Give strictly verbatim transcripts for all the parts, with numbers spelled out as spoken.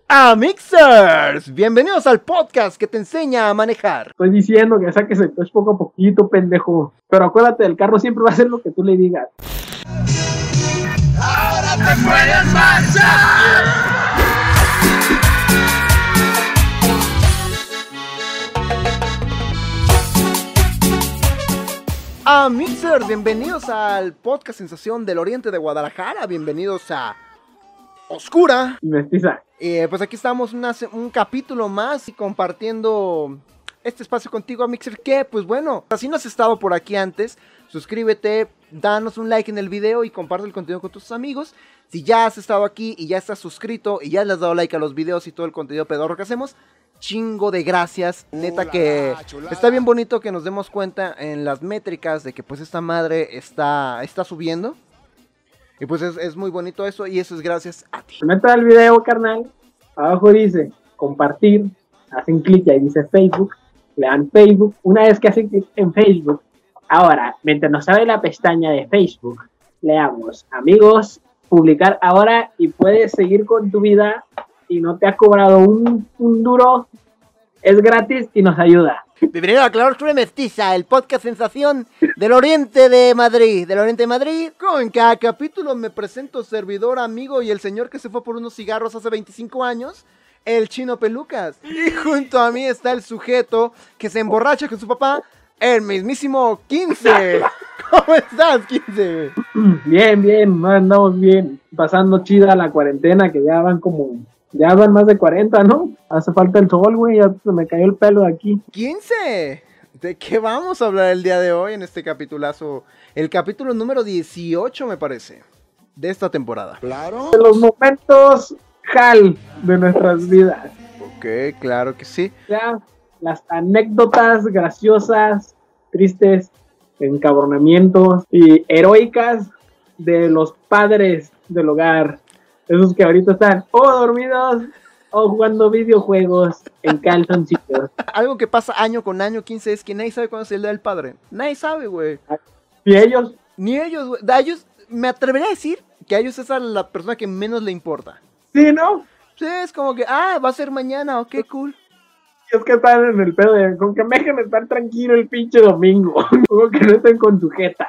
Amixers, bienvenidos al podcast que te enseña a manejar. Estoy diciendo que saques el coche poco a poquito, pendejo. Pero acuérdate, el carro siempre va a hacer lo que tú le digas. ¡Ahora te puedes marchar! Amixers, bienvenidos al podcast Sensación del Oriente de Guadalajara. Bienvenidos a Oscura. Mestiza. Eh, pues aquí estamos una, un capítulo más y compartiendo este espacio contigo, Amixer, que pues bueno, si no has estado por aquí antes, suscríbete, danos un like en el video y comparte el contenido con tus amigos. Si ya has estado aquí y ya estás suscrito y ya le has dado like a los videos y todo el contenido pedorro que hacemos, chingo de gracias, neta que está bien bonito que nos demos cuenta en las métricas de que pues esta madre está, está subiendo. Y pues es, es muy bonito eso, y eso es gracias a ti. Meta el video, carnal. Abajo dice compartir. Hacen clic y ahí dice Facebook. Le dan Facebook. Una vez que hacen clic en Facebook, ahora, mientras nos abre la pestaña de Facebook, le damos amigos, publicar ahora y puedes seguir con tu vida y no te ha cobrado un, un duro. Es gratis y nos ayuda. Bienvenido a Claro Oscura Mestiza, el podcast sensación del Oriente de Madrid. Del Oriente de Madrid. En cada capítulo me presento servidor, amigo y el señor que se fue por unos cigarros hace veinticinco años, el Chino Pelucas. Y junto a mí está el sujeto que se emborracha con su papá, el mismísimo quince. ¿Cómo estás, quince? Bien, bien, andamos bien. Pasando chida la cuarentena, que ya van como... Ya van más de cuarenta, ¿no? Hace falta el sol, güey, ya se me cayó el pelo de aquí. quince. ¿De qué vamos a hablar el día de hoy en este capitulazo? El capítulo número dieciocho, me parece, de esta temporada. Claro. De los momentos jal de nuestras vidas. Ok, claro que sí. Ya, las anécdotas graciosas, tristes, encabronamientos y heroicas de los padres del hogar. Esos que ahorita están o dormidos o jugando videojuegos en calzoncillos. Algo que pasa año con año, quince, es que nadie sabe cuándo es el día del padre. Nadie sabe, güey. Y ellos, Ni ellos, güey. A ellos, me atrevería a decir que a ellos es a la persona que menos le importa. sí, ¿no? Sí, es como que, ah, va a ser mañana, ok, cool. Es que están en el pedo de, con que me dejen estar tranquilo el pinche domingo. Como que no estén con su jeta.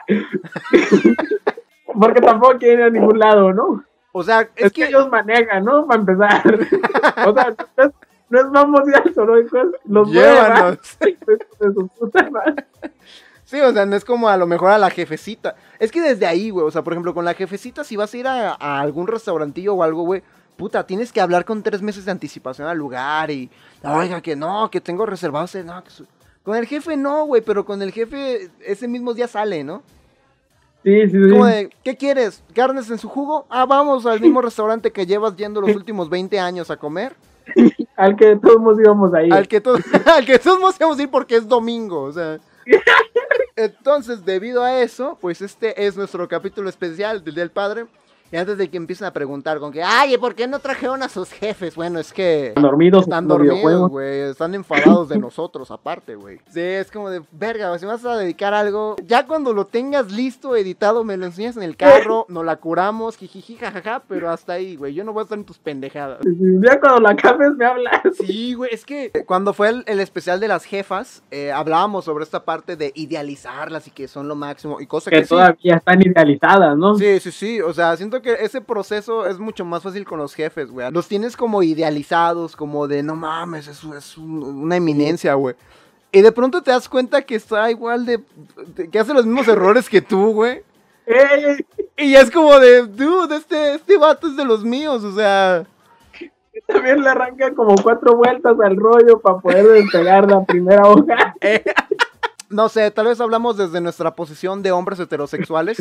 Porque tampoco quieren ir a ningún lado, ¿no? O sea, es, Es, que... que ellos manejan, ¿no? Para empezar. O sea, no es, no es vamos a ir al zoológico, es los Llévanos. de, de su puta madre. Sí, o sea, no es como a lo mejor a la jefecita. Es que desde ahí, güey, o sea, por ejemplo, con la jefecita, si vas a ir a, a algún restaurantillo o algo, güey, puta, tienes que hablar con tres meses de anticipación al lugar y, oiga, que no, que tengo reservado ese, no, que su... Con el jefe no, güey, pero con el jefe ese mismo día sale, ¿no? Sí, sí, sí. Como de, ¿qué quieres? ¿Carnes en su jugo? Ah, vamos al mismo restaurante que llevas yendo los últimos veinte años a comer. Al que todos nos íbamos a ir. Al que todos, al que todos nos íbamos a ir porque es domingo, o sea. Entonces, debido a eso, pues este es nuestro capítulo especial del Día del Padre. Y antes de que empiecen a preguntar con que, ay, ¿por qué no trajeron a sus jefes? Bueno, es que Están dormidos. están en los dormidos, videojuegos. güey. Están enfadados de nosotros, aparte, güey. Sí, es como de, verga, si vas a dedicar algo, ya cuando lo tengas listo, editado, me lo enseñas en el carro, nos la curamos, jijiji, jajaja, pero hasta ahí, güey. Yo no voy a estar en tus pendejadas. Ya cuando la acabes me hablas. Sí, güey, es que cuando fue el, el especial de las jefas, eh, hablábamos sobre esta parte de idealizarlas y que son lo máximo y cosas que, Que todavía están idealizadas, ¿no? sí. Sí, sí, sí, o sea, siento que ese proceso es mucho más fácil con los jefes, güey. Los tienes como idealizados, como de, no mames, eso es un- una eminencia, güey. Y de pronto te das cuenta que está igual de, de- que hace los mismos errores que tú, güey. ¡Ey! Y ya es como de, dude, este, este vato es de los míos, o sea... También le arranca como cuatro vueltas al rollo para poder despegar la primera hoja. Eh, no sé, tal vez hablamos desde nuestra posición de hombres heterosexuales,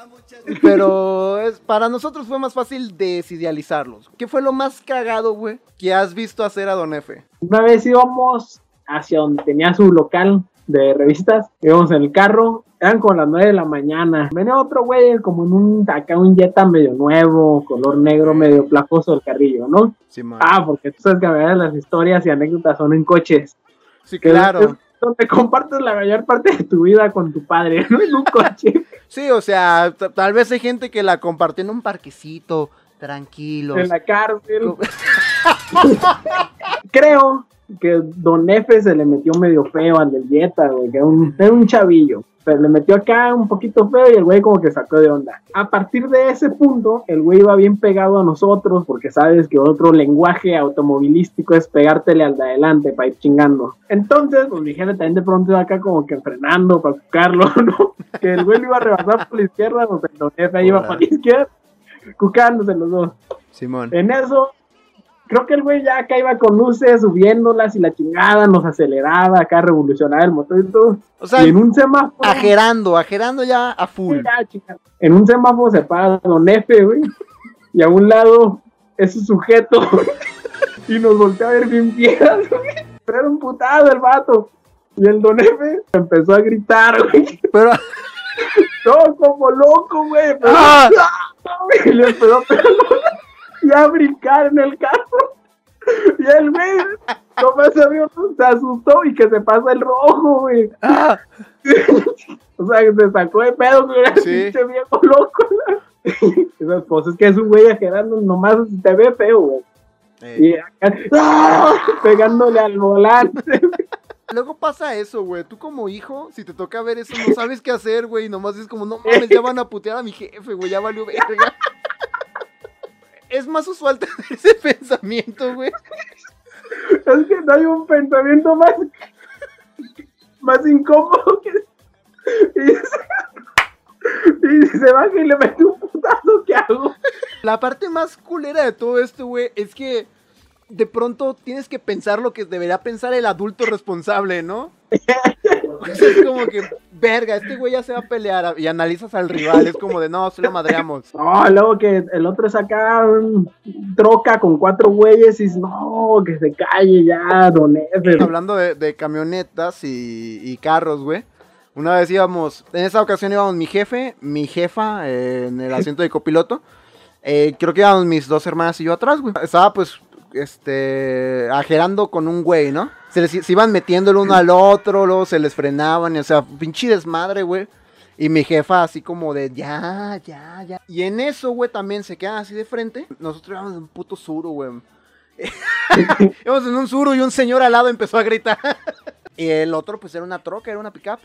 pero es, para nosotros fue más fácil desidealizarlos. ¿Qué fue lo más cagado, güey, que has visto hacer a Don F? Una vez íbamos hacia donde tenía su local de revistas, íbamos en el carro, eran como las nueve de la mañana. Venía otro güey como en un, acá un Jetta medio nuevo, color negro, medio placoso el carrillo, ¿no? Sí, man. Ah, porque tú sabes que a veces las historias y anécdotas son en coches. Sí, Que claro. es donde compartes la mayor parte de tu vida con tu padre, no en un coche. Sí, o sea, t- tal vez hay gente que la compartió en un parquecito, tranquilos. En la cárcel. Co- Creo que Don F se le metió medio feo al del Jetta, güey, que era un, era un chavillo. Pero le metió acá un poquito feo y el güey como que sacó de onda. A partir de ese punto, el güey iba bien pegado a nosotros, porque sabes que otro lenguaje automovilístico es pegártele al de adelante para ir chingando. Entonces, pues mi jefe también de pronto iba acá como que frenando para cucarlo, ¿no? Que el güey lo iba a rebasar por la izquierda, o sea, el Don F iba para la izquierda, cucándose los dos. Simón. En eso, creo que el güey ya acá iba con luces, subiéndolas y la chingada, nos aceleraba, acá revolucionaba el motor y todo. O sea, y en un semáforo... ajerando, ajerando ya a full. Ya, chica, en un semáforo se para Don F, güey, y a un lado ese sujeto, y nos voltea a ver bien fieras, güey. Pero era un putado el vato. Y el Don F empezó a gritar, güey. Pero... Todo como loco, güey. Pero... ¡Ah! Y le empezó a pegar y a brincar en el carro. Y el güey, como ese amigo, se asustó y que se pasa el rojo, güey. ¡Ah! O sea, que se sacó de pedo, güey. Era Sí. pinche viejo loco, ¿no? Esas cosas que es un güey ajerando, nomás te ve feo, güey. Eh. Y acá, ¡ah! Pegándole al volante. Luego pasa eso, güey. Tú como hijo, si te toca ver eso, no sabes qué hacer, güey. Nomás es como, no mames, ya van a putear a mi jefe, güey. Ya valió verga. Es más usual tener ese pensamiento, güey. Es que no hay un pensamiento más, más incómodo que... Y se, y se baja y le mete un putazo, ¿qué hago? La parte más culera de todo esto, güey, es que de pronto tienes que pensar lo que debería pensar el adulto responsable, ¿no? O sea, es como que, verga, este güey ya se va a pelear y analizas al rival, es como de, no, se lo madreamos. No, luego que el otro es acá, un troca con cuatro güeyes y dice, no, que se calle ya, Don F. Hablando de, de camionetas y, y carros, güey. Una vez íbamos, en esa ocasión íbamos mi jefe, mi jefa eh, en el asiento de copiloto. Eh, creo que íbamos mis dos hermanas y yo atrás, güey. Estaba pues, este, ajerando con un güey, ¿no? Se, les, se iban metiendo el uno al otro, luego se les frenaban, y, o sea, pinche desmadre, güey. Y mi jefa así como de, ya, ya, ya. Y en eso, güey, también se quedan así de frente. Nosotros íbamos en un puto suro, güey. Íbamos en un suro y un señor al lado empezó a gritar. Y el otro, pues, era una troca, era una pickup.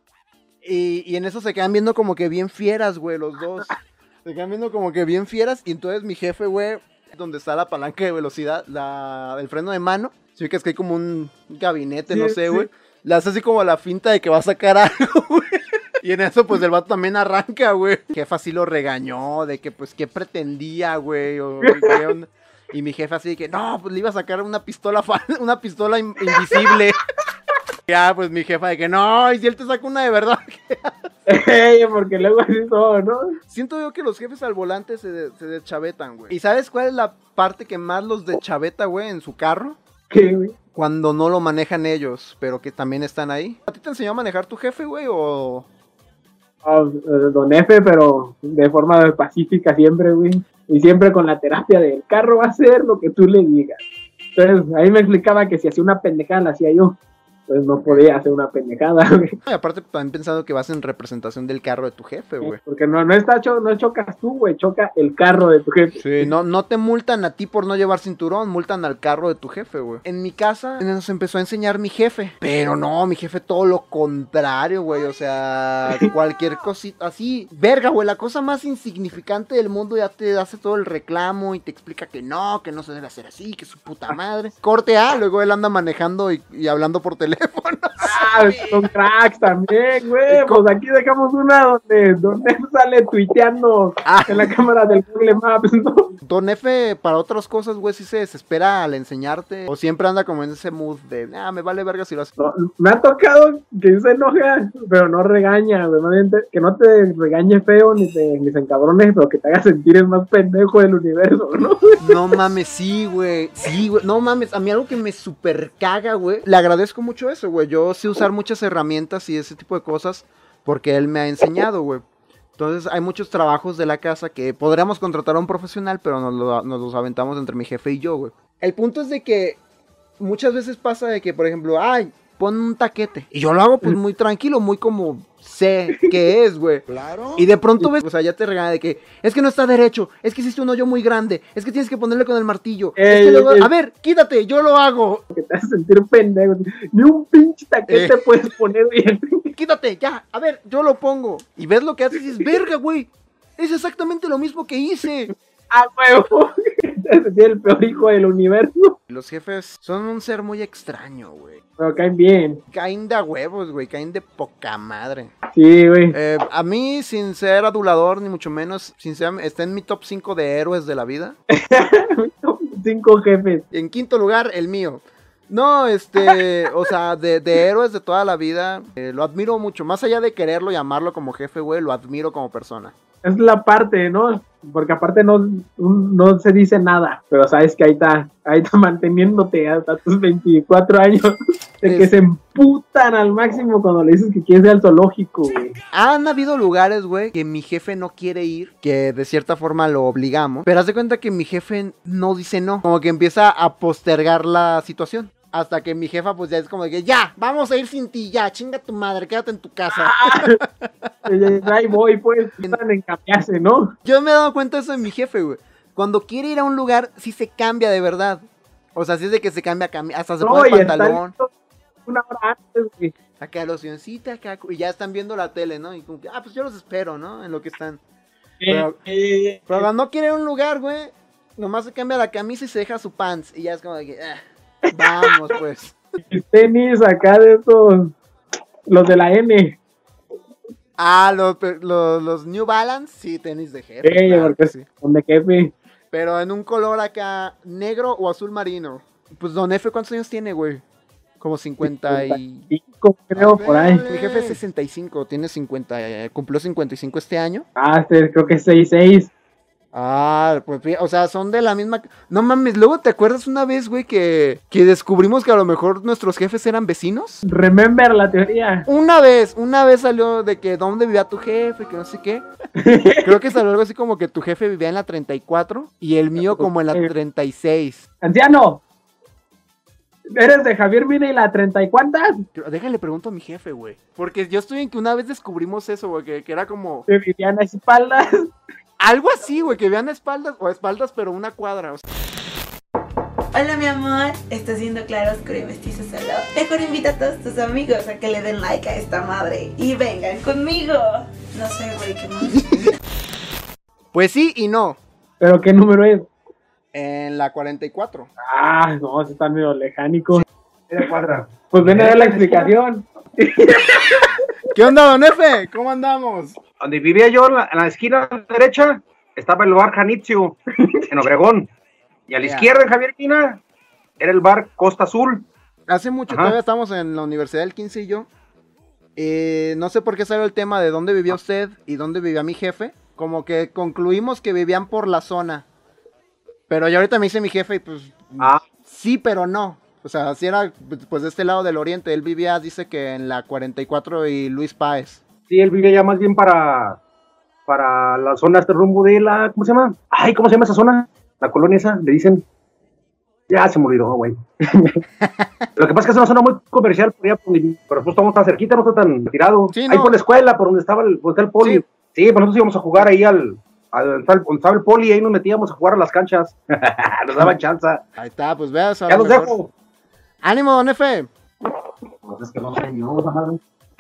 Y, y en eso se quedan viendo como que bien fieras, güey, los dos. Se quedan viendo como que bien fieras. Y entonces mi jefe, güey, donde está la palanca de velocidad, la, el freno de mano. Sí, que es que hay como un gabinete, Sí, no sé, sí. güey. Le hace así como la finta de que va a sacar algo, güey. Y en eso, pues, el vato también arranca, güey. Mi jefa así lo regañó, de que, pues, ¿qué pretendía, güey? O, ¿qué onda? Y mi jefe así de que, no, pues, le iba a sacar una pistola, fa- una pistola in- invisible. Ya, pues, mi jefa de que, no, y si él te saca una de verdad. Ey, porque luego así todo, ¿no? Siento yo que los jefes al volante se, de- se deschavetan, güey. ¿Y sabes cuál es la parte que más los deschaveta, güey, en su carro? ¿Qué, güey? Cuando no lo manejan ellos, pero que también están ahí. ¿A ti te enseñó a manejar tu jefe, güey, o...? Oh, eh, Don F, pero de forma pacífica siempre, güey. Y siempre con la terapia de el carro va a hacer lo que tú le digas. Entonces, ahí me explicaba que si hacía una pendejada la hacía yo. Pues no podía hacer una pendejada, güey. Y aparte también pensando que vas en representación del carro de tu jefe, güey. Porque no, no está cho- no chocas tú, güey, choca el carro de tu jefe. Sí, no, no te multan a ti por no llevar cinturón, multan al carro de tu jefe, güey. En mi casa nos empezó a enseñar mi jefe. Pero no, mi jefe todo lo contrario, güey. O sea, cualquier cosita así. Verga, güey, la cosa más insignificante del mundo ya te hace todo el reclamo y te explica que no, que no se debe hacer así, que su puta madre. Corte A, luego él anda manejando y, y hablando por teléfono. Ah, son cracks también, güey. Pues aquí dejamos una donde, donde sale tuiteando Ah. en la cámara del Google Maps, ¿no? Don F, para otras cosas, güey, sí se desespera al enseñarte. O siempre anda como en ese mood de, ah, me vale verga si lo haces. No, me ha tocado que se enoja, pero no regaña, güey. Más bien te- que no te regañe feo ni te ni se encabrones, pero que te haga sentir el más pendejo del universo, ¿no? No mames, sí, güey. Sí, güey. No mames, a mí algo que me super caga, güey. Le agradezco mucho eso, güey. Yo sé usar muchas herramientas y ese tipo de cosas porque él me ha enseñado, güey. Entonces hay muchos trabajos de la casa que podríamos contratar a un profesional, pero nos, lo- nos los aventamos entre mi jefe y yo, güey. El punto es de que muchas veces pasa de que, por ejemplo, ay, pon un taquete. Y yo lo hago pues muy tranquilo, muy como sé qué es, güey. Claro. Y de pronto ves, o sea, ya te regaña de que es que no está derecho, es que hiciste un hoyo muy grande, es que tienes que ponerle con el martillo. Ey, es que luego, ey. a ver, quítate, yo lo hago. Que te hace sentir pendejo. Ni un pinche taquete Eh. puedes poner bien. Quítate, ya, a ver, yo lo pongo. Y ves lo que haces y dices, verga, güey. Es exactamente lo mismo que hice. ¡Ah, huevo! Te hace sentir el peor hijo del universo. Los jefes son un ser muy extraño, güey. Pero caen bien. Caen de a huevos, güey, caen de poca madre. Sí, güey. Eh, a mí, sin ser adulador, ni mucho menos, sin ser, está en mi top cinco de héroes de la vida. Cinco jefes. En quinto lugar, el mío. No, este, o sea, de, de héroes de toda la vida, eh, lo admiro mucho. Más allá de quererlo y amarlo como jefe, güey, lo admiro como persona. Es la parte, ¿no? Porque aparte no, no se dice nada, pero sabes que ahí está, ahí está manteniéndote hasta tus veinticuatro años, de que Es- se emputan al máximo cuando le dices que quieres ir al zoológico, güey. Han habido lugares, güey, que mi jefe no quiere ir, que de cierta forma lo obligamos, pero haz de cuenta que mi jefe no dice no, como que empieza a postergar la situación. Hasta que mi jefa pues ya es como de que ya, vamos a ir sin ti, ya, chinga tu madre, quédate en tu casa. Ahí voy, pues, están en cambiarse, ¿no? Yo me he dado cuenta de eso de mi jefe, güey. Cuando quiere ir a un lugar, sí se cambia de verdad. O sea, sí es de que se cambia, cambia hasta se No, pone y el está pantalón. listo una hora antes, güey. Acá locioncita, acá, y ya están viendo la tele, ¿no? Y como que, ah, pues yo los espero, ¿no? En lo que están. Pero- Eh, Pero cuando no quiere ir a un lugar, güey, nomás se cambia la camisa y se deja su pants. Y ya es como de que, ah, vamos, pues. mis tenis acá de esos, los de la N. Ah, los, los, los New Balance, sí, tenis de jefe. Eh, claro porque que es sí. donde jefe. Pero en un color acá, negro o azul marino. Pues Don F, ¿cuántos años tiene, güey? Como cincuenta y... Cinco, creo, por ahí. Mi jefe es sesenta y cinco, tiene cincuenta, eh, cumplió cincuenta y cinco este año. Ah, este, creo que es seis seis. Ah, pues, fí- o sea, son de la misma... No mames, luego te acuerdas una vez, güey, que, que descubrimos que a lo mejor nuestros jefes eran vecinos. Remember la teoría. Una vez, una vez salió de que dónde vivía tu jefe, que no sé qué. Creo que salió algo así como que tu jefe vivía en la treinta y cuatro y el mío como en la treinta y seis. Anciano, ¿eres de Javier Mina y la treinta y cuántas? Pero déjale pregunto a mi jefe, güey. Porque yo estoy en que una vez descubrimos eso, güey, que, que era como... Que vivían a espaldas. Algo así, güey, que vean espaldas, o espaldas, pero una cuadra. O sea, Hola mi amor, estás viendo Claro Oscuro y Mestizo Solo. Mejor invita a todos tus amigos a que le den like a esta madre y vengan conmigo. No sé, güey, qué más. pues sí y no. ¿Pero qué número es? En la cuarenta y cuatro. Ah, no, se están medio lejánicos. Media cuadra. Pues ven a ver la explicación. ¿Qué onda, Don F? ¿Cómo andamos? Donde vivía yo, en la, en la esquina derecha, estaba el bar Janitzio, en Obregón. Y a la Ya. izquierda, en Javier Quina, era el bar Costa Azul. Hace mucho, Ajá. todavía estamos en la Universidad del quince y yo. Eh, no sé por qué salió el tema de dónde vivía usted y dónde vivía mi jefe. Como que concluimos que vivían por la zona. Pero ya ahorita me dice mi jefe y pues... Ah, Sí, pero no. O sea, si era pues de este lado del oriente. Él vivía, dice que en la cuarenta y cuatro y Luis Páez. sí, él vivía ya más bien para, para la zona, este rumbo de la, ¿cómo se llama? Ay, ¿cómo se llama esa zona? La colonia esa, le dicen, ya se me olvidó, güey. Lo que pasa es que es una zona muy comercial, por allá, pero pues estamos tan cerquita, no está tan retirado. Sí, Ahí no. por la escuela, por donde estaba el, donde está el poli. Sí. Sí, pues nosotros íbamos a jugar ahí al, al, donde estaba el poli, ahí nos metíamos a jugar a las canchas. Nos daban chance. Ahí está, pues veas. a Ya lo los mejor. dejo. ¡Ánimo, Don F! Pues es que no sé, no, ajá.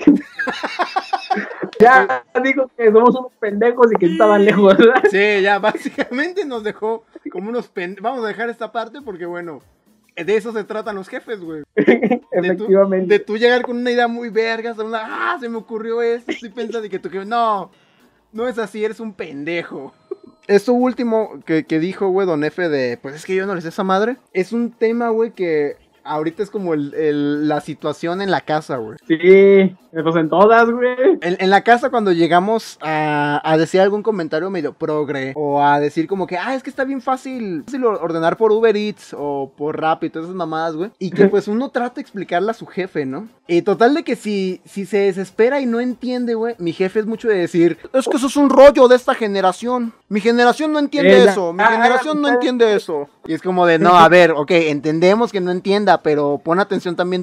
Ya digo que somos unos pendejos y que estaban lejos, ¿verdad? Sí, ya básicamente nos dejó como unos pen... Vamos a dejar esta parte porque, bueno, de eso se tratan los jefes, güey. De tú, Efectivamente. de tú llegar con una idea muy verga, hasta una, ah, se me ocurrió esto, estoy pensando y que tu jefe, no, no es así, eres un pendejo. Esto último que, que dijo, güey, Don F de, pues es que yo no le sé esa madre, es un tema, güey, que ahorita es como el, el- la situación en la casa, güey. Sí, pues en todas, güey. En, en la casa cuando llegamos a, a decir algún comentario medio progre o a decir como que, ah, es que está bien fácil, fácil ordenar por Uber Eats o por Rappi y todas esas mamadas, güey. Y que pues uno trata de explicarle a su jefe, ¿no? Y total de que si, si se desespera y no entiende, güey, mi jefe es mucho de decir, es que eso es un rollo de esta generación. Mi generación no entiende Eh, la- eso, mi ah, generación no ah, entiende eso. Y es como de, no, a ver, ok, entendemos que no entienda, pero pon atención también tú.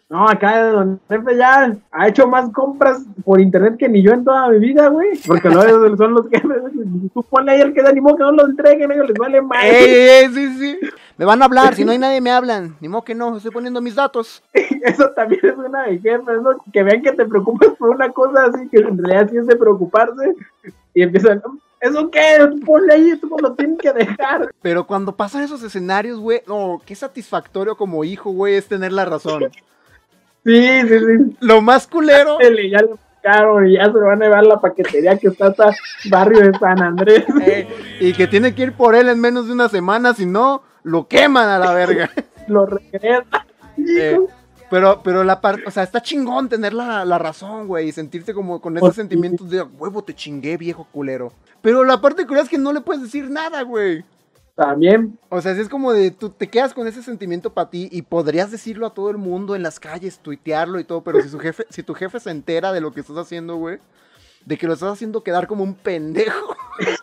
No, acá Don Jefe ya ha hecho más compras por internet que ni yo en toda mi vida, güey. Porque luego son los jefes. Tú ponle ahí el que se animó que no lo entreguen, ellos les vale más. ¡Ey, ey, sí, sí! Me van a hablar, si no hay nadie me hablan. Ni modo que no, estoy poniendo mis datos. Eso también es una de jefes, ¿no? Que vean que te preocupas por una cosa así, que en realidad sí es de preocuparse. Y empiezan, ¿eso qué? Ponle ahí, tú lo tienes que dejar. Pero cuando pasan esos escenarios, güey, no, qué satisfactorio como hijo, güey, es tener la razón. Sí, sí, sí. Lo más culero. Ya le buscaron y ya se lo van a llevar a la paquetería que está hasta barrio de San Andrés. Eh, y que tiene que ir por él en menos de una semana, si no, lo queman a la verga. Lo regresan. Eh, pero, pero la parte, o sea, está chingón tener la, la razón, güey, y sentirte como con esos Pues, sentimientos de huevo, te chingué, viejo culero. Pero la parte curiosa es que no le puedes decir nada, güey. También. O sea, es como de, tú te quedas con ese sentimiento para ti y podrías decirlo a todo el mundo en las calles, tuitearlo y todo, pero si su jefe, si tu jefe se entera de lo que estás haciendo, güey, de que lo estás haciendo quedar como un pendejo,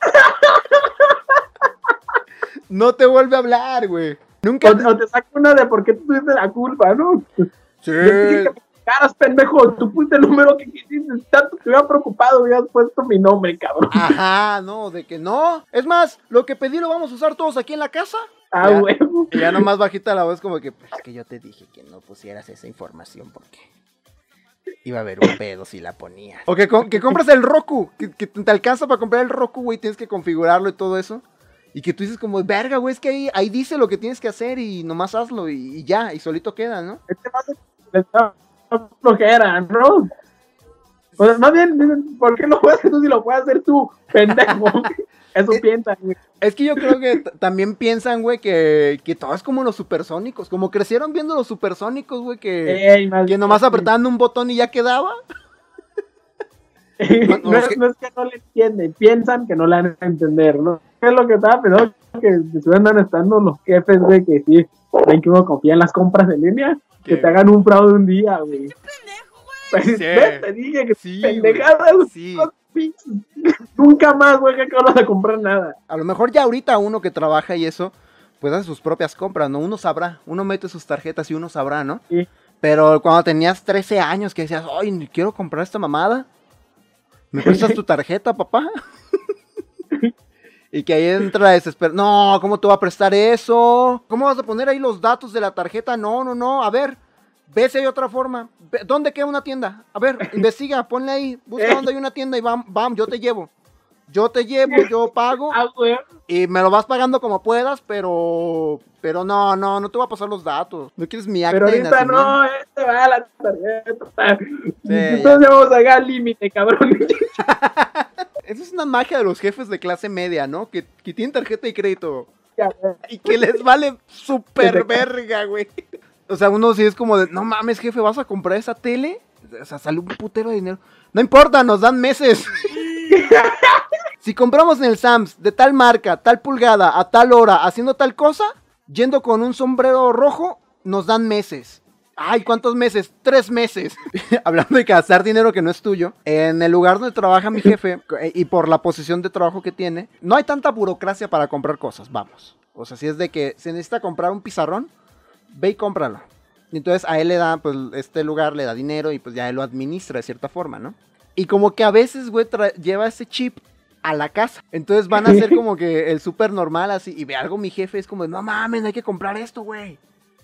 no te vuelve a hablar, güey. Nunca. O, o te saca una de por qué tú tuviste la culpa, ¿no? Sí. Yo te dije que me caras, pendejo, tú pusiste el número que quisiste, tanto te hubiera preocupado, hubieras puesto mi nombre, cabrón. Ajá, no, de que no. Es más, lo que pedí lo vamos a usar todos aquí en la casa. Ah, Ya. huevo. Y ya nomás bajita la voz como que, pues que yo te dije que no pusieras esa información porque iba a haber un pedo si la ponías. O que, com- que compras el Roku, que, que te alcanza para comprar el Roku, güey, tienes que configurarlo y todo eso. Y que tú dices como, verga, güey, es que ahí, ahí dice lo que tienes que hacer y nomás hazlo y, y ya, y solito queda, ¿no? Este más le está flojera, ¿no? Pues más bien, ¿por qué lo puedes hacer tú si lo puedes hacer tú, pendejo? Eso piensan, güey. Es que yo creo que t- también piensan, güey, que, que todo es como los supersónicos. Como crecieron viendo los supersónicos, güey, que, Ey, más que nomás apretaban un botón y ya quedaba. no, no, es es, que- no es que no le entienden, piensan que no la van a entender, ¿no? ¿Qué es lo que estaba pensando? Que se andan estando los jefes, güey, que sí, ven que uno confía en las compras en línea, que ¿Qué? te hagan un fraude un día, güey. Pues, Sí. ¿ves? Te dije que Sí, pendejadas, güey, sí. no, pinches. Nunca más, güey, que acabas de comprar nada. A lo mejor ya ahorita uno que trabaja y eso, pues hace sus propias compras, ¿no? Uno sabrá, uno mete sus tarjetas y uno sabrá, ¿no? Sí. Pero cuando tenías trece años que decías, ay, quiero comprar esta mamada, ¿me prestas tu tarjeta, papá? Y que ahí entra la desesperación. No, ¿cómo te va a prestar eso? ¿Cómo vas a poner ahí los datos de la tarjeta? No, no, no. A ver, ve si hay otra forma. Ve- ¿Dónde queda una tienda? A ver, investiga, ponle ahí. Busca dónde hay una tienda y bam, bam, yo te llevo. Yo te llevo, yo pago. Ah, güey. Y me lo vas pagando como puedas, pero... Pero no, no, no te voy a pasar los datos. No quieres mi acta Pero de ahorita nacimiento. no, este va a la tarjeta. Sí, Entonces ya vamos a llegar al límite, cabrón. Esa es una magia de los jefes de clase media, ¿no? Que, que tienen tarjeta de crédito. Cabrón. Y que les vale súper verga, güey. O sea, uno sí es como de, no mames, jefe, ¿vas a comprar esa tele? O sea, sale un putero de dinero. No importa, nos dan meses. Si compramos en el Sam's de tal marca, tal pulgada, a tal hora, haciendo tal cosa, yendo con un sombrero rojo, nos dan meses. Ay, ¿cuántos meses? Tres meses. Hablando de gastar dinero que no es tuyo, en el lugar donde trabaja mi jefe, eh, y por la posición de trabajo que tiene, no hay tanta burocracia para comprar cosas, vamos. O sea, si es de que se necesita comprar un pizarrón, ve y cómpralo. Y entonces a él le da, pues este lugar le da dinero y pues ya él lo administra de cierta forma, ¿no? Y como que a veces, güey, tra- lleva ese chip a la casa. Entonces van a hacer como que el súper normal así, y ve algo mi jefe, es como, no mames, hay que comprar esto, güey.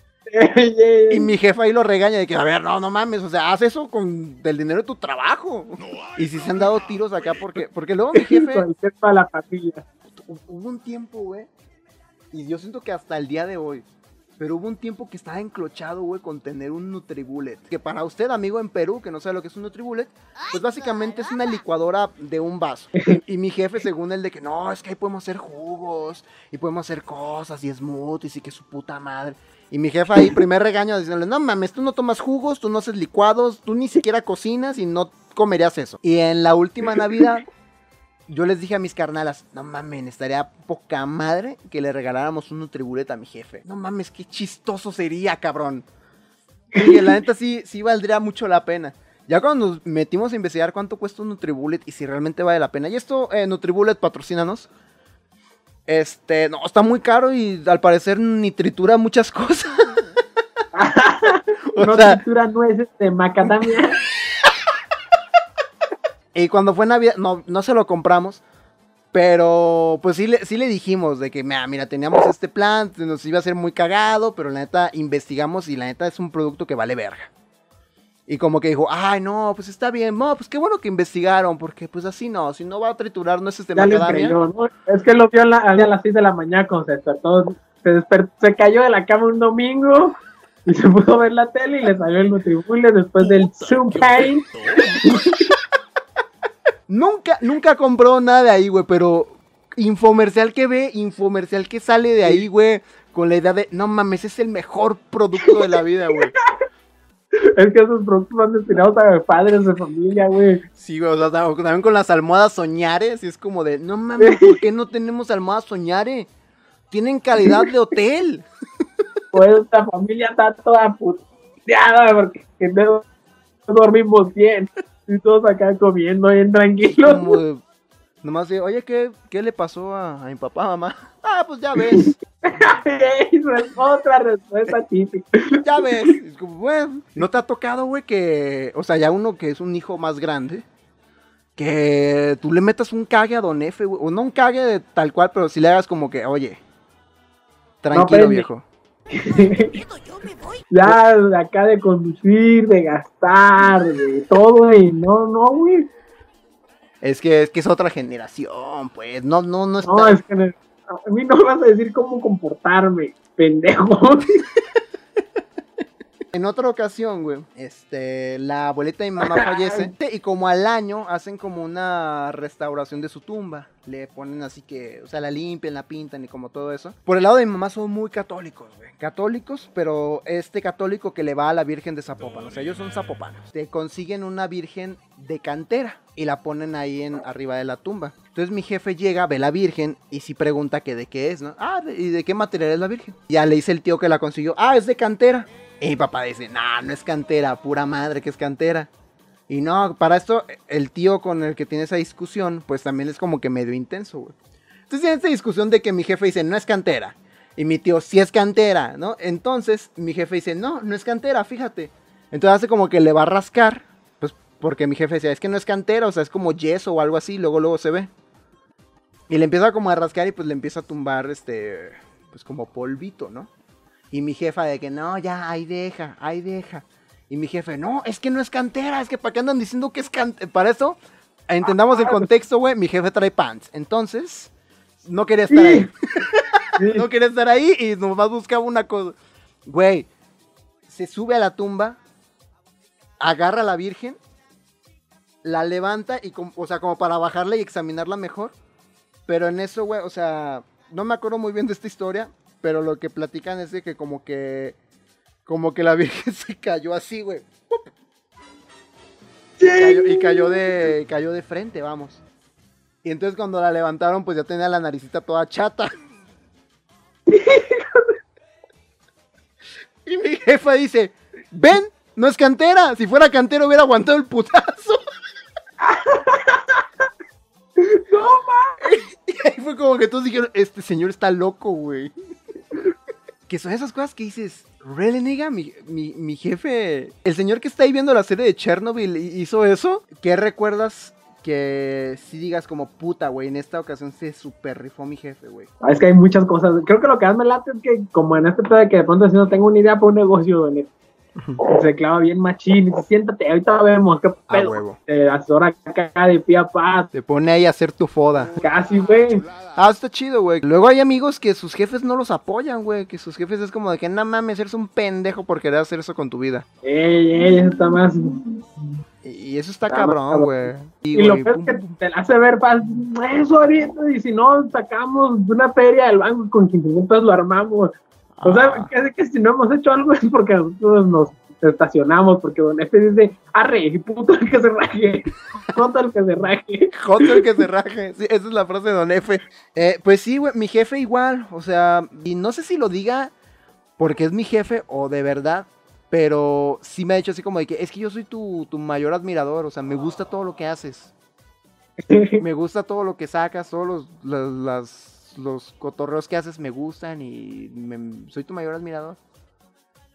Y mi jefa ahí lo regaña de que, a ver, no, no mames, o sea, haz eso con del dinero de tu trabajo. Y si se han dado tiros acá porque, porque luego mi jefe, Cualquier para la familia. hu- hubo un tiempo, güey, y yo siento que hasta el día de hoy, pero hubo un tiempo que estaba enclochado, güey, con tener un Nutribullet. Que para usted, amigo en Perú, que no sabe lo que es un Nutribullet, pues básicamente es una licuadora de un vaso. Y, y mi jefe, según él, de que no, es que ahí podemos hacer jugos, y podemos hacer cosas, y smoothies, y que su puta madre. Y mi jefa ahí, primer regaño, diciéndole, no mames, tú no tomas jugos, tú no haces licuados, tú ni siquiera cocinas y no comerías eso. Y en la última Navidad, yo les dije a mis carnalas, no mames, estaría poca madre que le regaláramos un Nutribullet a mi jefe. No mames, qué chistoso sería, cabrón. Y la neta sí, sí valdría mucho la pena. Ya cuando nos metimos a investigar cuánto cuesta un Nutribullet y si realmente vale la pena. Y esto, eh, Nutribullet, patrocínanos. Este, no, está muy caro y al parecer ni tritura muchas cosas. O no sea, tritura nueces de macadamia. y cuando fue Navidad, no, no se lo compramos. Pero pues sí le, sí le dijimos de que, mira, mira, teníamos este plan, nos iba a ser muy cagado, pero la neta investigamos y la neta es un producto que vale verga. Y como que dijo, ay, no, pues está bien, no, pues qué bueno que investigaron, porque pues así no, si no va a triturar nueces de Ya les macadamia. creyó, ¿no? Es que lo vio a, la- a las seis de la mañana cuando se despertó. Se, desper- se cayó de la cama un domingo y se pudo a ver la tele y le salió el Nutribullet después del Zoom Pain. Nunca, nunca compró nada de ahí, güey, pero infomercial que ve, infomercial que sale de ahí, güey, con la idea de, no mames, es el mejor producto de la vida, güey. Es que esos productos van destinados a padres de familia, güey. Sí, güey, o sea, también con las almohadas soñares, y es como de, no mames, ¿por qué no tenemos almohadas soñare? Tienen calidad de hotel. Pues esta familia está toda puteada porque no dormimos bien. Y todos acá comiendo bien tranquilos. Como de, nomás de, oye, ¿qué, qué le pasó a, a mi papá, mamá? Ah, pues ya ves, Eso es otra respuesta típica. ya ves. Es como, bueno, ¿no te ha tocado, güey, que, o sea, ya uno que es un hijo más grande, que tú le metas un cague a Don F, güey, o no un cague de tal cual, pero si le hagas como que, oye, tranquilo, No, viejo. Ya de acá de conducir, de gastar, de todo, y no, no, güey. Es que, es que es otra generación, pues, no, no, no está... No, es que no- a mí no me vas a decir cómo comportarme, pendejo. En otra ocasión, güey, este, la abuelita de mi mamá fallece y como al año hacen como una restauración de su tumba. Le ponen así que, o sea, la limpian, la pintan y como todo eso. Por el lado de mi mamá son muy católicos, güey. Católicos, pero este católico que le va a la Virgen de Zapopan. O sea, ellos son zapopanos. Te consiguen una virgen de cantera y la ponen ahí en arriba de la tumba. Entonces mi jefe llega, ve la virgen y sí pregunta que de qué es, ¿no? Ah, ¿de- ¿y de qué material es la virgen? Ya le dice el tío que la consiguió. Ah, es de cantera. Y mi papá dice, nah, no es cantera, pura madre que es cantera. Y no, para esto, el tío con el que tiene esa discusión, pues también es como que medio intenso, güey. Entonces tiene esta discusión de que mi jefe dice, no es cantera. Y mi tío, sí es cantera, ¿no? Entonces mi jefe dice, no, no es cantera, fíjate. Entonces hace como que le va a rascar, pues porque mi jefe decía, es que no es cantera, o sea, es como yeso o algo así, luego luego se ve. Y le empieza como a rascar y pues le empieza a tumbar, este, pues como polvito, ¿no? Y mi jefa de que no, ya, ahí deja, ahí deja. Y mi jefe, no, es que no es cantera, es que para qué andan diciendo que es cantera. Para eso, entendamos el contexto, güey, mi jefe trae pants. Entonces, no quería estar ahí. Sí. No quería estar ahí y nomás buscaba una cosa. Güey, se sube a la tumba, agarra a la virgen, la levanta y, com- o sea, como para bajarla y examinarla mejor. Pero en eso, güey, o sea, no me acuerdo muy bien de esta historia, pero lo que platican es de que como que, como que la virgen se cayó así, güey. ¡Pup! Cayó- y cayó de, cayó de frente, vamos. Y entonces cuando la levantaron, pues ya tenía la naricita toda chata. Y mi jefa dice, ven, no es cantera. Si fuera cantera hubiera aguantado el putazo. No, ma. Y ahí fue como que todos dijeron, este señor está loco, güey. Que son esas cosas que dices, ¿really, nigga? Mi, mi, mi jefe, el señor que está ahí viendo la serie de Chernobyl hizo eso. ¿Qué recuerdas que si digas como puta, güey? En esta ocasión se super rifó mi jefe, güey. Ah, es que hay muchas cosas. Creo que lo que más me late es que, como en este pedo de que de pronto si no tengo una idea para un negocio, güey, se clava bien machín. Y dice, siéntate, ahorita vemos qué A pedo. huevo. Te asesora acá de pie a pa, Te pone ahí a hacer tu foda. casi, güey. Ah, está chido, güey. Luego hay amigos que sus jefes no los apoyan, güey. Que sus jefes es como de que, no mames, eres un pendejo por querer hacer eso con tu vida. Ey, ey, eso está más. Y, y eso está Está cabrón, más güey. Y lo peor es que te la hace ver, pa, eso ahorita. Y si no, sacamos una feria del banco con quince mil pesos, lo armamos. O sea, Ah. que, que si no hemos hecho algo es porque nosotros nos estacionamos, porque Don F dice, arre, puto el que se raje, puto el que se raje. Joto el que se raje. Sí, esa es la frase de Don F. Eh, pues sí, güey, mi jefe igual. O sea, y no sé si lo diga porque es mi jefe o de verdad. Pero sí me ha dicho así como de que es que yo soy tu, tu mayor admirador. O sea, me gusta todo lo que haces. Me gusta todo lo que sacas. Todos los, los, las- los cotorreos que haces me gustan. Y me- soy tu mayor admirador.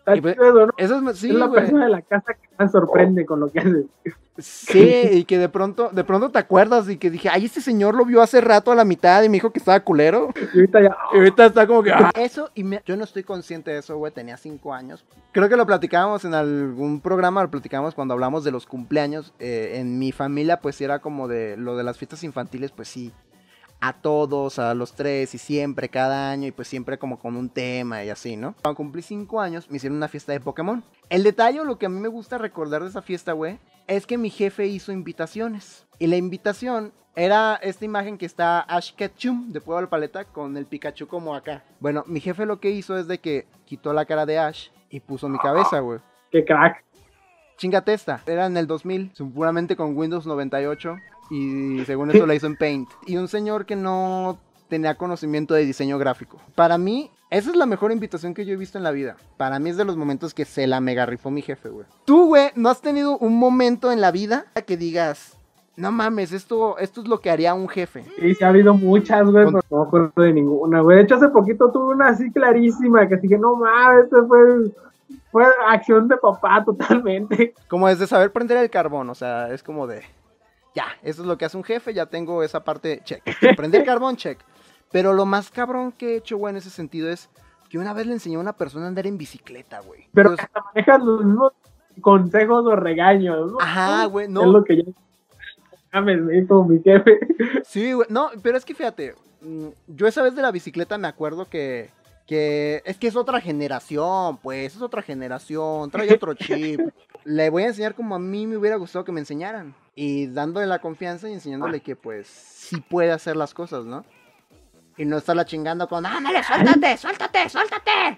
Está Y pues, chido eso, ¿no? eso es, sí, es la güey. persona de la casa que más sorprende con lo que hace. Sí, y que de pronto, de pronto te acuerdas y que dije, ay, este señor lo vio hace rato a la mitad y me dijo que estaba culero. Y ahorita ya, Y ahorita está como que, ah. Eso, y me- yo no estoy consciente de eso, güey, tenía cinco años. Creo que lo platicábamos en algún programa, lo platicábamos cuando hablamos de los cumpleaños. Eh, en mi familia, pues sí era como de lo de las fiestas infantiles, pues sí. A todos, a los tres y siempre, cada año, y pues siempre como con un tema y así, ¿no? Cuando cumplí cinco años, me hicieron una fiesta de Pokémon. El detalle, o lo que a mí me gusta recordar de esa fiesta, güey, es que mi jefe hizo invitaciones. Y la invitación era esta imagen que está Ash Ketchum de Pueblo de la Paleta con el Pikachu como acá. Bueno, mi jefe lo que hizo es de que quitó la cara de Ash y puso mi cabeza, güey. qué crack. Chingate esta. Era en el dos mil, seguramente con Windows noventa y ocho. Y según eso la hizo en Paint. Y un señor que no tenía conocimiento de diseño gráfico. Para mí, esa es la mejor invitación que yo he visto en la vida. Para mí es de los momentos que se la mega rifó mi jefe, güey. Tú, güey, ¿no has tenido un momento en la vida que digas, no mames, esto, esto es lo que haría un jefe? Sí, sí ha habido muchas, güey, Con- pero no me acuerdo de ninguna, güey. De hecho, hace poquito tuve una así clarísima que dije, no mames, esto fue, fue acción de papá totalmente. Como es de saber prender el carbón, o sea, es como de, ya, eso es lo que hace un jefe, ya tengo esa parte, check. Prender carbón, check. Pero lo más cabrón que he hecho, güey, en ese sentido es que una vez le enseñé a una persona a andar en bicicleta, güey. Pero Entonces, hasta manejas los mismos consejos o regaños, ¿no? ajá, güey, no. Es lo que yo... mames, me dijo mi jefe. Sí, güey, no, pero es que fíjate, mm, yo esa vez de la bicicleta me acuerdo que, que es que es otra generación, pues, es otra generación, trae otro chip. Le voy a enseñar como a mí me hubiera gustado que me enseñaran. Y dándole la confianza y enseñándole que, pues, sí puede hacer las cosas, ¿no? Y no estarla chingando con, ándale, suéltate, suéltate, suéltate.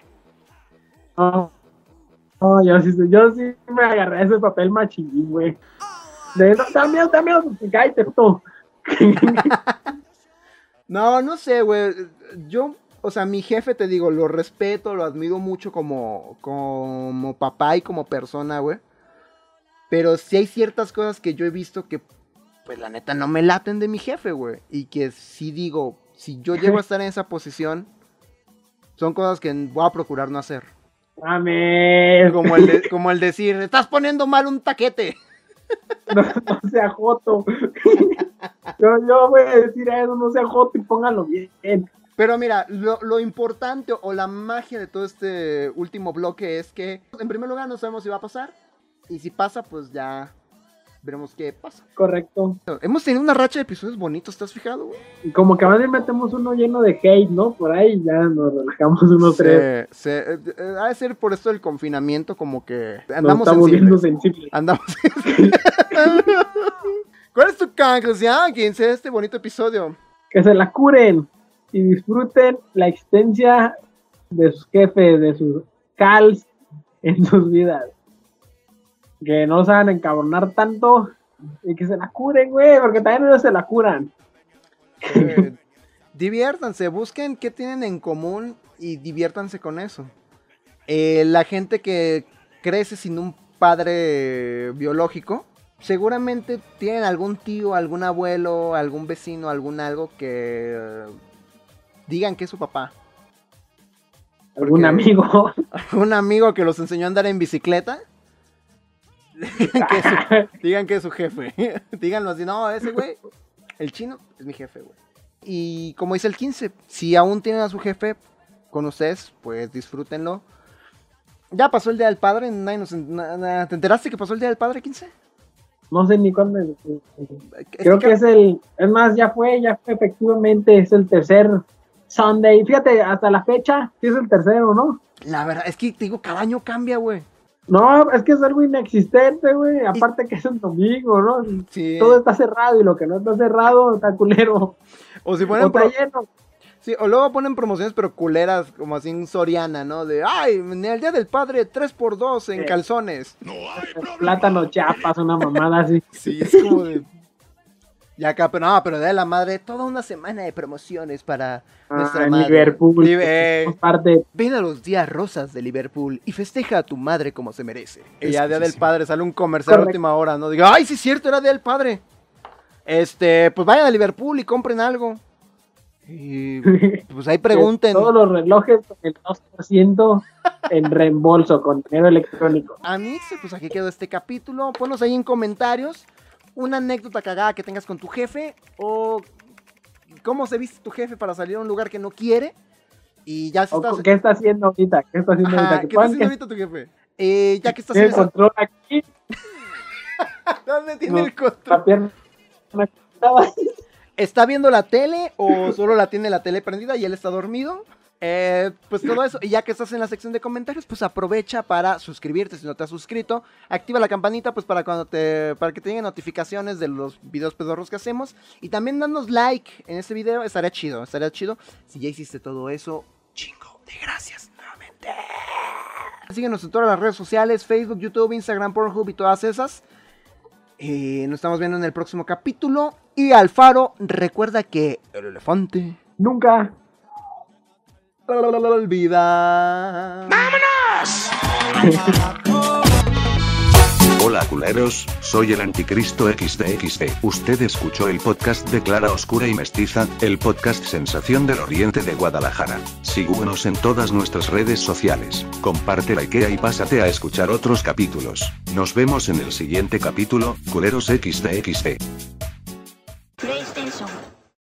No, no, yo sí, yo sí me agarré ese papel machín, güey. De no, también, también, cállate tú. No, no sé, güey. Yo, o sea, mi jefe, te digo, lo respeto, lo admiro mucho como, como papá y como persona, güey. Pero sí hay ciertas cosas que yo he visto que, pues, la neta, no me laten de mi jefe, güey. Y que sí digo, si yo llego a estar en esa posición, son cosas que voy a procurar no hacer. Mames. Como el, de- como el decir, estás poniendo mal un taquete. No, no sea joto. Yo, yo voy a decir a eso, no sea joto y póngalo bien. Pero mira, lo, lo importante o la magia de todo este último bloque es que, en primer lugar, no sabemos si va a pasar. Y si pasa, pues ya veremos qué pasa. Correcto. Hemos tenido una racha de episodios bonitos, ¿te has fijado, güey? Y como que más bien metemos uno lleno de hate, ¿no? Por ahí ya nos relajamos unos tres. Se, se, eh, eh, ha de ser por esto del confinamiento, como que Nos andamos estamos viendo sensibles. sensibles. Andamos ¿Cuál es tu conclusión, quince, de este bonito episodio? Que se la curen y disfruten la existencia de sus jefes, de sus cals en sus vidas. Que no se van a encabronar tanto y que se la curen, güey, porque también ellos se la curan. Eh, diviértanse, busquen qué tienen en común y diviértanse con eso. Eh, la gente que crece sin un padre biológico, seguramente tienen algún tío, algún abuelo, algún vecino, algún algo que eh, digan que es su papá. Algún Porque- amigo. Un amigo que los enseñó a andar en bicicleta. Digan que es su, digan que es su jefe. Díganlo así, no, ese güey, el chino, es mi jefe, güey. Y como dice el quince, si aún tienen a su jefe con ustedes, pues disfrútenlo. Ya pasó el Día del Padre, nadie nos en- na- na- ¿te enteraste que pasó el Día del Padre, quince? No sé ni cuándo. Es Creo que es el. Es más, ya fue, ya fue efectivamente. Es el tercer Sunday. Fíjate, hasta la fecha, sí es el tercero, ¿no? La verdad, es que te digo, cada año cambia, güey. No, es que es algo inexistente, güey. Aparte que es un domingo, ¿no? Sí. Todo está cerrado y lo que no está cerrado está culero. O si O ponen está pro- lleno. sí, o luego ponen promociones pero culeras, como así en Soriana, ¿no? De, ay, en el Día del Padre, tres por dos en Sí. calzones. Plátano chapas, una mamada así. Sí, es como de... Y acá, pero no, pero Día de la Madre, toda una semana de promociones para nuestra Ah, madre. Liverpool. Live- eh, somos parte. ven a los días rosas de Liverpool y festeja a tu madre como se merece. Y ya Día del Padre sale un comercial a Correcto. última hora, ¿no? Diga, ay, sí es cierto, era Día del Padre. Este, pues vayan a Liverpool y compren algo. Y pues ahí pregunten. Todos los relojes con el dos por ciento en reembolso con dinero electrónico. Amixer, pues aquí quedó este capítulo. Ponnos ahí en comentarios una anécdota cagada que tengas con tu jefe o cómo se viste tu jefe para salir a un lugar que no quiere. Y ya se O, está... ¿qué está haciendo ahorita? ¿Qué está haciendo Ajá, ahorita? ¿qué ¿Qué está haciendo que ahorita tu jefe? Eh, ya que estás tiene en el esa... control aquí? ¿Dónde tiene No, el control? la pierna estaba- ¿Está viendo la tele o solo la tiene la tele prendida y él está dormido? Eh, pues todo eso, y ya que estás en la sección de comentarios, pues aprovecha para suscribirte si no te has suscrito, activa la campanita pues para cuando te, para que te lleguen notificaciones de los videos pedorros que hacemos, y también danos like en este video, estaría chido, estaría chido, si ya hiciste todo eso, chingo de gracias nuevamente. Síguenos en todas las redes sociales, Facebook, YouTube, Instagram, Pornhub y todas esas. Eh, nos estamos viendo en el próximo capítulo, y Alfaro, recuerda que el elefante Nunca. olvida. Hola culeros, soy el Anticristo equis de equis de. Usted escuchó el podcast de Clara Oscura y Mestiza, el podcast sensación del oriente de Guadalajara. Síguenos en todas nuestras redes sociales, comparte la IKEA y pásate a escuchar otros capítulos. Nos vemos en el siguiente capítulo, culeros equis de equis de. PlayStation